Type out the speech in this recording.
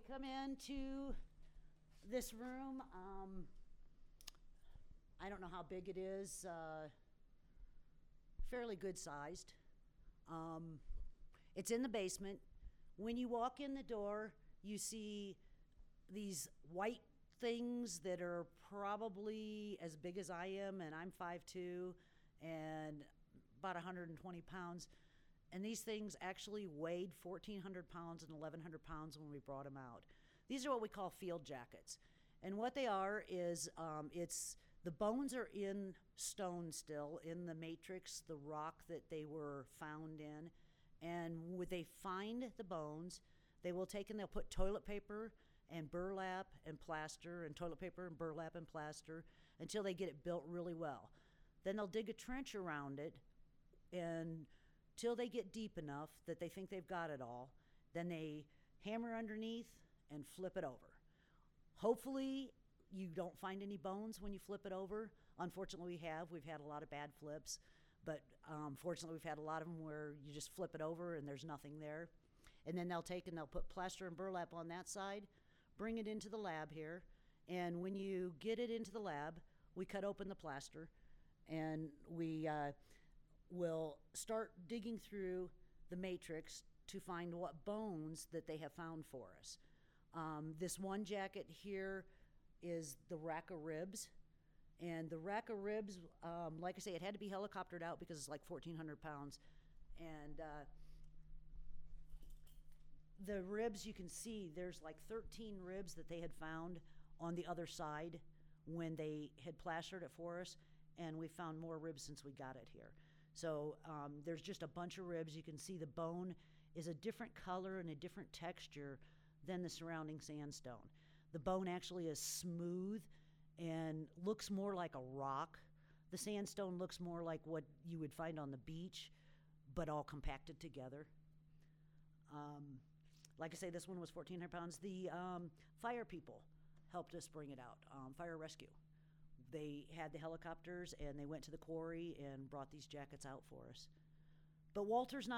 come into this room. I don't know how big it is, fairly good sized. It's in the basement. When you walk in the door, you see these white things that are probably as big as I am, and I'm 5'2", and about 120 pounds. And these things actually weighed 1,400 pounds and 1,100 pounds when we brought them out. These are what we call field jackets. And what they are is the bones are in stone still, in the matrix, the rock that they were found in. And when they find the bones, they will take and they'll put toilet paper and burlap and plaster and toilet paper and burlap and plaster until they get it built really well. Then they'll dig a trench around it and till they get deep enough that they think they've got it all. Then they hammer underneath and flip it over. Hopefully you don't find any bones when you flip it over. Unfortunately, we've had a lot of bad flips, but fortunately we've had a lot of them where you just flip it over and there's nothing there. And then they'll take and they'll put plaster and burlap on that side, bring it into the lab here, and when you get it into the lab, we cut open the plaster and we will start digging through the matrix to find what bones that they have found for us. This one jacket here is the rack of ribs. And the rack of ribs, like I say, it had to be helicoptered out because it's like 1,400 pounds. And the ribs, you can see there's like 13 ribs that they had found on the other side when they had plastered it for us. And we found more ribs since we got it here. So there's just a bunch of ribs. You can see the bone is a different color and a different texture than the surrounding sandstone. The bone actually is smooth and looks more like a rock. The sandstone looks more like what you would find on the beach, but all compacted together. Like I say, this one was 1,400 pounds. The fire people helped us bring it out, fire rescue. They had the helicopters and they went to the quarry and brought these jackets out for us. But Walter's not